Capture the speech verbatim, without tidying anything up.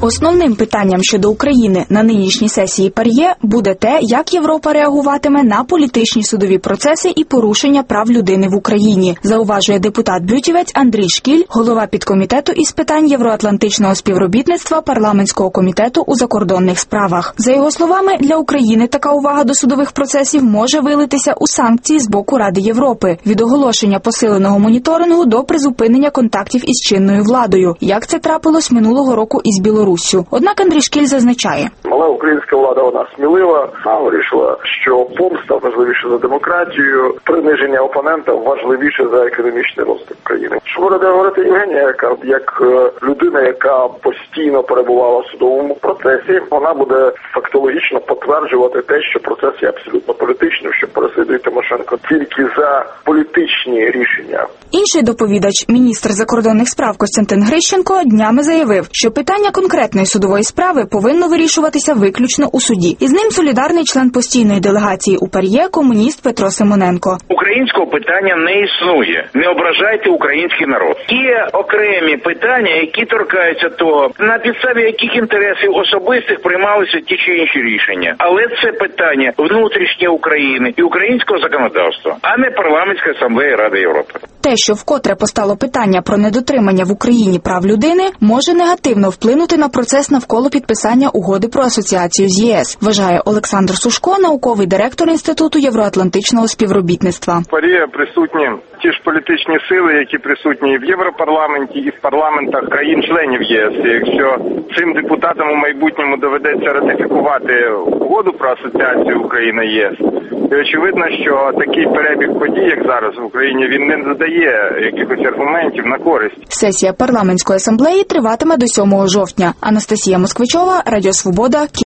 Основним питанням щодо України на нинішній сесії ПАРЄ буде те, як Європа реагуватиме на політичні судові процеси і порушення прав людини в Україні, зауважує депутат-бютівець Андрій Шкіль, голова підкомітету із питань євроатлантичного співробітництва парламентського комітету у закордонних справах. За його словами, для України така увага до судових процесів може вилитися у санкції з боку Ради Європи, від оголошення посиленого моніторингу до призупинення контактів із чинною владою, як це трапилось минулого року із Білоруссю. Однак Андрій Шкіль зазначає. Мала українська влада, вона смілива, вона вирішила, що помста важливіше за демократію, приниження опонента важливіше за економічний розвиток країни. Що буде говорити Євгенія, яка як людина, яка постійно перебувала в судовому процесі, вона буде фактологічно підтверджувати те, що процес є абсолютно політичним, що переслідує Тимошенко тільки за політичні рішення. Інший доповідач, міністр закордонних справ Костянтин Грищенко, днями заявив, що питання конкретної судової справи повинно вирішуватися виключно у суді. Із ним солідарний член постійної делегації у ПАРЄ комуніст Петро Симоненко. Українського питання не існує. Не ображайте український народ. Є окремі питання, які торкаються того, на підставі яких інтересів особистих приймалися ті чи інші рішення. Але це питання внутрішнє України і українського законодавства, а не парламентської асамблеї Ради Європи. Те, що вкотре постало питання про недотримання в Україні прав людини, може негативно вплинути на процес навколо підписання угоди про асоціацію з ЄС, вважає Олександр Сушко, науковий директор Інституту євроатлантичного співробітництва. В ПАРЄ присутні ті ж політичні сили, які присутні і в Європарламенті, і в парламентах країн-членів ЄС. І якщо цим депутатам у майбутньому доведеться ратифікувати угоду про асоціацію Україна-ЄС, і очевидно, що такий перебіг подій, як зараз в Україні, він не надає якихось аргументів на користь. Сесія парламентської асамблеї триватиме до сьомого жовтня. Анастасія Москвичова, Радіо Свобода.